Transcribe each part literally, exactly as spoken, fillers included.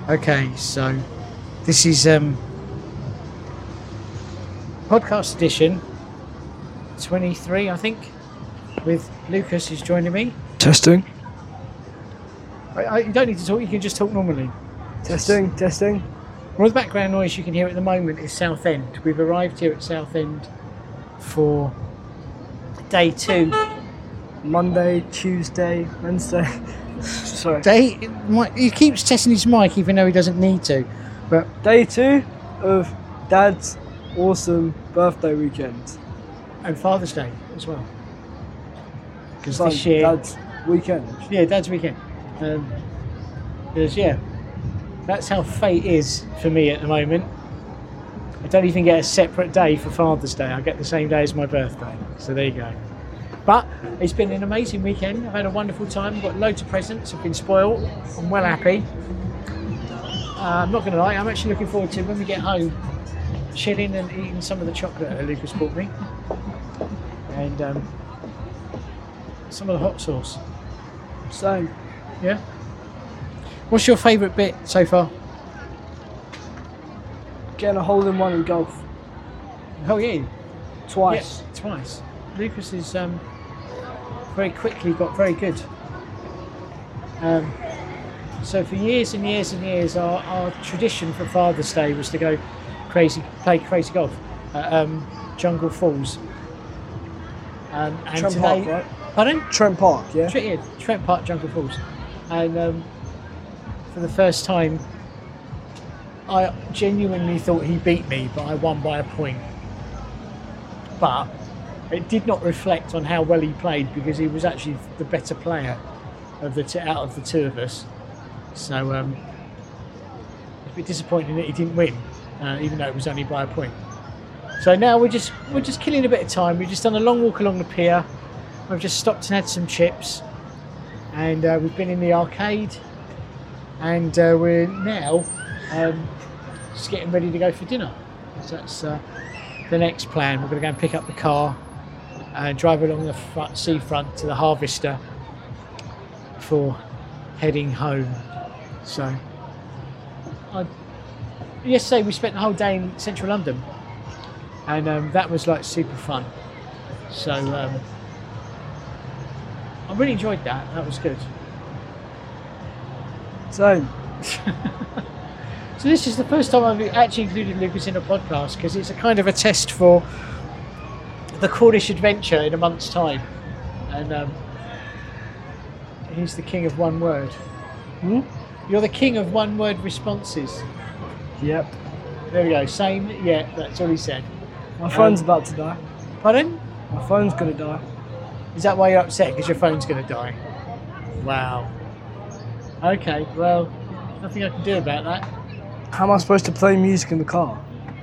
Okay, so this is um, podcast edition twenty-three, I think, with Lucas who's joining me. Testing. I, I, you don't need to talk, you can just talk normally. Testing, testing. Well, the background noise you can hear at the moment is Southend. We've arrived here at Southend for day two. Monday, Tuesday, Wednesday. Sorry. Day, he keeps testing his mic even though he doesn't need to. But Day two of Dad's awesome birthday weekend. and Father's Day as well. Because Son, this year, Dad's weekend. yeah, Dad's weekend. Um, because yeah, that's how fate is for me at the moment. I don't even get a separate day for Father's Day. I get the same day as my birthday. So there you go. But it's been an amazing weekend. I've had a wonderful time. I've got loads of presents. I've been spoiled. I'm well happy. Uh, I'm not going to lie. I'm actually looking forward to when we get home, chilling and eating some of the chocolate that Lucas bought me, and um, some of the hot sauce. Same. Yeah. What's your favourite bit so far? Getting a hole in one in golf. Oh yeah, Twice. Yeah, twice. Lucas is um, very quickly got very good. Um, so for years and years and years, our, our tradition for Father's Day was to go crazy, play crazy golf at um, Jungle Falls. Um, and Trent today, Park, right? Pardon? Trent Park, yeah? Trent, yeah, Trent Park, Jungle Falls. And um, for the first time, I genuinely thought he beat me, but I won by a point. But it did not reflect on how well he played because he was actually the better player of the t- out of the two of us. So um, it's a bit disappointing that he didn't win, uh, even though it was only by a point. So now we're just we're just killing a bit of time. We've just done a long walk along the pier. We've just stopped and had some chips, and uh, we've been in the arcade, and uh, we're now um, just getting ready to go for dinner. So that's uh, the next plan. We're going to go and pick up the car and drive along the front, seafront to the Harvester before heading home. So, I, yesterday we spent the whole day in central London, and um, that was like super fun. So, um, I really enjoyed that. That was good. Same. So this is the first time I've actually included Lucas in a podcast because it's a kind of a test for the Cornish adventure in a month's time, and um, he's the king of one word. Hmm? You're the king of one word responses. Yep. There we go. Same. Yeah, that's all he said. My phone's Um, about to die. Pardon? My phone's gonna die. Is that why you're upset? Because your phone's going to die? Wow. Okay. Well, nothing I can do about that. How am I supposed to play music in the car?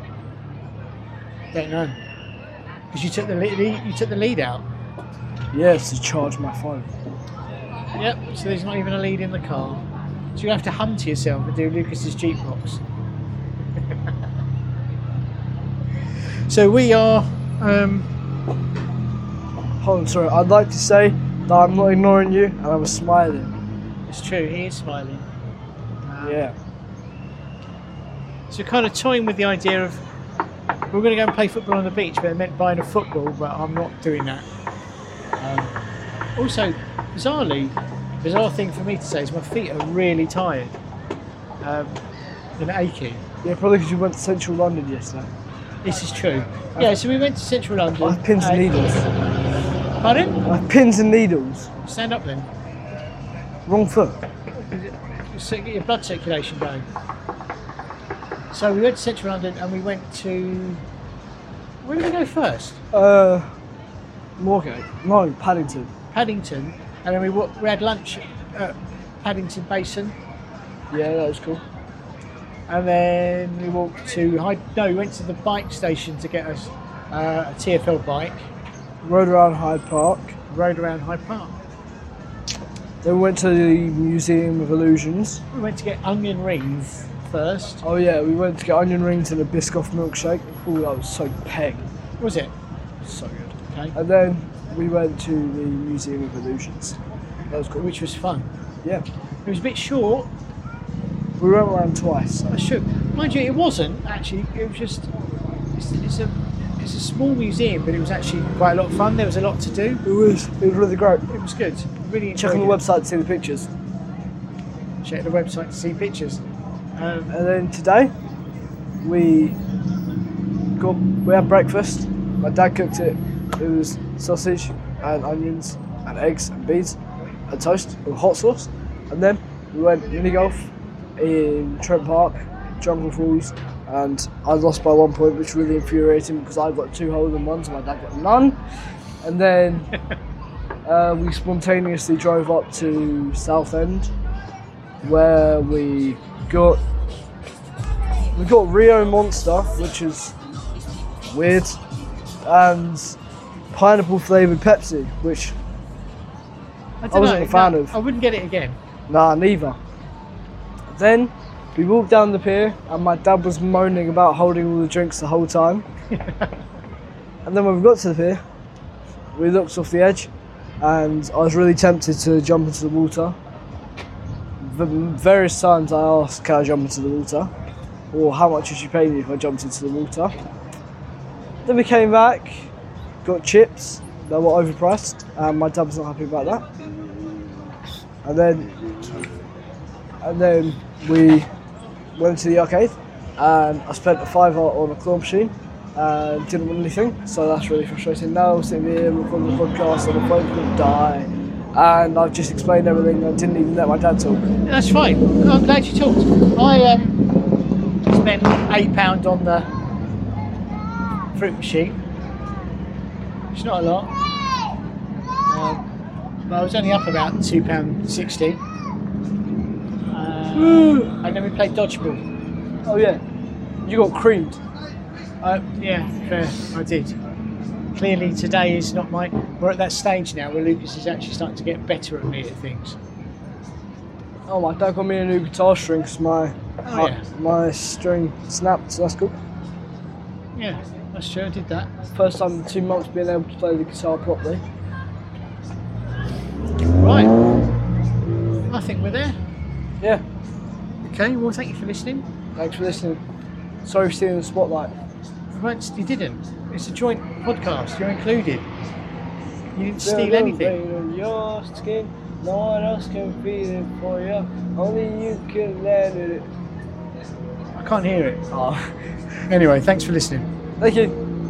Don't know. Because you took the lead, you took the lead out. Yes, to charge my phone. Yep. So there's not even a lead in the car. So you have to hum to yourself and do Lucas's jukebox. So we are. Um, Hold on, sorry. I'd like to say that I'm not ignoring you and I was smiling. it's true. He is smiling. Um, Yeah. So kind of toying with the idea of we're going to go and play football on the beach, but it meant buying a football, but I'm not doing that. Um, also, bizarrely, bizarre thing for me to say is my feet are really tired um, and achy. Yeah, probably because you went to central London yesterday. This is true. Yeah, so we went to central London. I have pins and needles. Pardon? I have pins and needles. Stand up then. Wrong foot. So get your blood circulation going. So we went to central London and we went to. Where did we go first? Uh, Moorgate. No, Paddington. Paddington, and then we wa- we had lunch at Paddington Basin, Yeah, that was cool. and then we walked to Hyde. No, we went to the bike station to get us uh, a T F L bike. Rode around Hyde Park. Rode around Hyde Park. Then we went to the Museum of Illusions. We went to get onion rings first. Oh yeah, we went to get onion rings and a Biscoff milkshake. Oh, that was so peg. Was it? So good. Okay. And then we went to the Museum of Illusions. That was cool. Which was fun. Yeah. It was a bit short. We went around twice. So. That's true. Mind you, it wasn't actually. It was just. It's, it's a. It's a small museum, but it was actually quite a lot of fun. There was a lot to do. It was. It was really great. It was good. Really enjoyed Check on the it. website to see the pictures. Check the website to see pictures. Um, And then today, we got we had breakfast. My dad cooked it. It was sausage and onions and eggs and beans and toast with hot sauce. And then we went mini golf in Trent Park, Jungle Falls, and I lost by one point, which really infuriated me because I got two holes in one, so my dad got none. And then uh, we spontaneously drove up to Southend, where we got we got Rio Monster, which is weird, and pineapple flavoured Pepsi, which I, I wasn't know, a fan no, of. I wouldn't get it again. Nah, neither. Then we walked down the pier, and my dad was moaning about holding all the drinks the whole time. And then when we got to the pier, we looked off the edge, and I was really tempted to jump into the water. The various times I asked, can I jump into the water? Or how much would you pay me if I jumped into the water? Then we came back, got chips that were overpriced, and my dad was not happy about that. And then, and then we went to the arcade, and I spent a fiver on a claw machine, and didn't win anything, so that's really frustrating. Now I'm sitting here recording the podcast, and the phone's going to die. And I've just explained everything. I didn't even let my dad talk. That's fine. I'm glad you talked. I um, spent eight pound on the fruit machine. It's not a lot, um, but I was only up about two pound sixty. Uh, and then we played dodgeball. Oh yeah, you got creamed. Uh, yeah, fair. I did. Clearly, today is not my. We're at that stage now where Lucas is actually starting to get better at me at things. Oh, my dad got me a new guitar string because my, Oh, my yeah. my string snapped, so that's cool. Yeah, that's true. I did that. First time in two months being able to play the guitar properly. Right. I think we're there. Yeah, Okay. Well, thank you for listening. thanks for listening. Sorry for stealing the spotlight. Right, you didn't. It's a joint podcast. You're included. You didn't steal Feel anything. the rain on your skin. No one else can feel it for you. Only you can let it. I can't hear it. Oh, Anyway, thanks for listening. thank you.